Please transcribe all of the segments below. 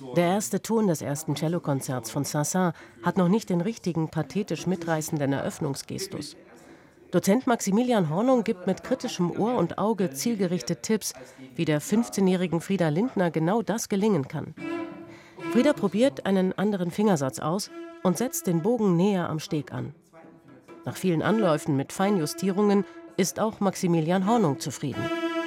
Der erste Ton des ersten Cellokonzerts von Saint-Saëns hat noch nicht den richtigen, pathetisch mitreißenden Eröffnungsgestus. Dozent Maximilian Hornung gibt mit kritischem Ohr und Auge zielgerichtet Tipps, wie der 15-jährigen Frieda Lindner genau das gelingen kann. Frieda probiert einen anderen Fingersatz aus und setzt den Bogen näher am Steg an. Nach vielen Anläufen mit Feinjustierungen ist auch Maximilian Hornung zufrieden.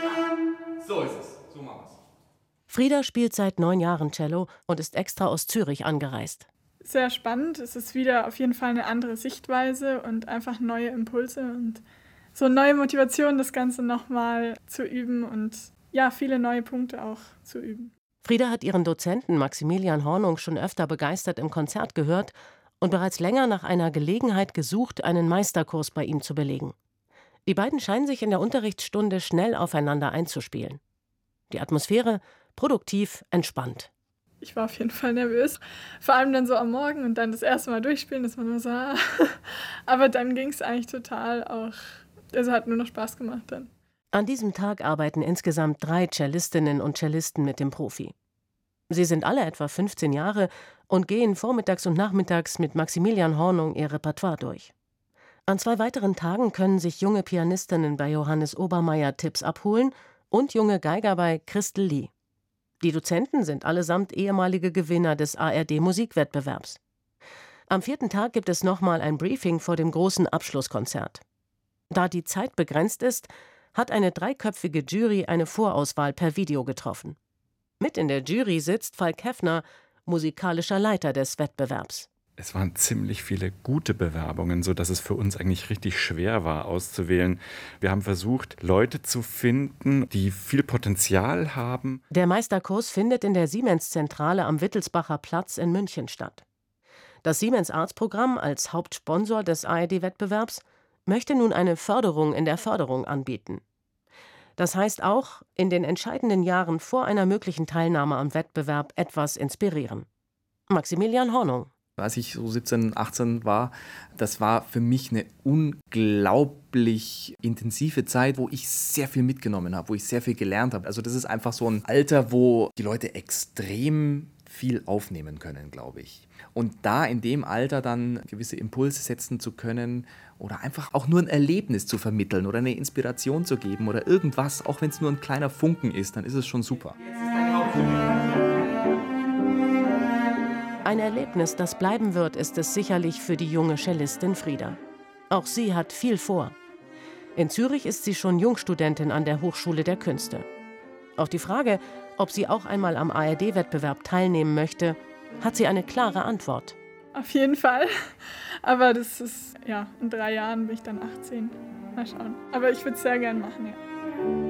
So ist es, so machen wir es. Frieda spielt seit 9 Jahren Cello und ist extra aus Zürich angereist. Sehr spannend. Es ist wieder auf jeden Fall eine andere Sichtweise und einfach neue Impulse und so neue Motivation, das Ganze nochmal zu üben und ja, viele neue Punkte auch zu üben. Frieda hat ihren Dozenten Maximilian Hornung schon öfter begeistert im Konzert gehört und bereits länger nach einer Gelegenheit gesucht, einen Meisterkurs bei ihm zu belegen. Die beiden scheinen sich in der Unterrichtsstunde schnell aufeinander einzuspielen. Die Atmosphäre produktiv, entspannt. Ich war auf jeden Fall nervös, vor allem dann so am Morgen und dann das erste Mal durchspielen, dass man nur so, aber dann ging es eigentlich total auch, also hat nur noch Spaß gemacht dann. An diesem Tag arbeiten insgesamt 3 Cellistinnen und Cellisten mit dem Profi. Sie sind alle etwa 15 Jahre und gehen vormittags und nachmittags mit Maximilian Hornung ihr Repertoire durch. An 2 weiteren Tagen können sich junge Pianistinnen bei Johannes Obermeier Tipps abholen und junge Geiger bei Christel Lee. Die Dozenten sind allesamt ehemalige Gewinner des ARD-Musikwettbewerbs. Am 4. Tag gibt es nochmal ein Briefing vor dem großen Abschlusskonzert. Da die Zeit begrenzt ist, hat eine 3-köpfige Jury eine Vorauswahl per Video getroffen. Mit in der Jury sitzt Falk Heffner, musikalischer Leiter des Wettbewerbs. Es waren ziemlich viele gute Bewerbungen, sodass es für uns eigentlich richtig schwer war, auszuwählen. Wir haben versucht, Leute zu finden, die viel Potenzial haben. Der Meisterkurs findet in der Siemens-Zentrale am Wittelsbacher Platz in München statt. Das Siemens-Arts-Programm als Hauptsponsor des ARD-Wettbewerbs möchte nun eine Förderung in der Förderung anbieten. Das heißt auch, in den entscheidenden Jahren vor einer möglichen Teilnahme am Wettbewerb etwas inspirieren. Maximilian Hornung. Als ich so 17, 18 war, das war für mich eine unglaublich intensive Zeit, wo ich sehr viel mitgenommen habe, wo ich sehr viel gelernt habe. Also das ist einfach so ein Alter, wo die Leute extrem viel aufnehmen können, glaube ich. Und da in dem Alter dann gewisse Impulse setzen zu können oder einfach auch nur ein Erlebnis zu vermitteln oder eine Inspiration zu geben oder irgendwas, auch wenn es nur ein kleiner Funken ist, dann ist es schon super. Ein Erlebnis, das bleiben wird, ist es sicherlich für die junge Cellistin Frieda. Auch sie hat viel vor. In Zürich ist sie schon Jungstudentin an der Hochschule der Künste. Auf die Frage, ob sie auch einmal am ARD-Wettbewerb teilnehmen möchte, hat sie eine klare Antwort. Auf jeden Fall, aber das ist, ja, in 3 Jahren bin ich dann 18. Mal schauen. Aber ich würde es sehr gern machen, ja.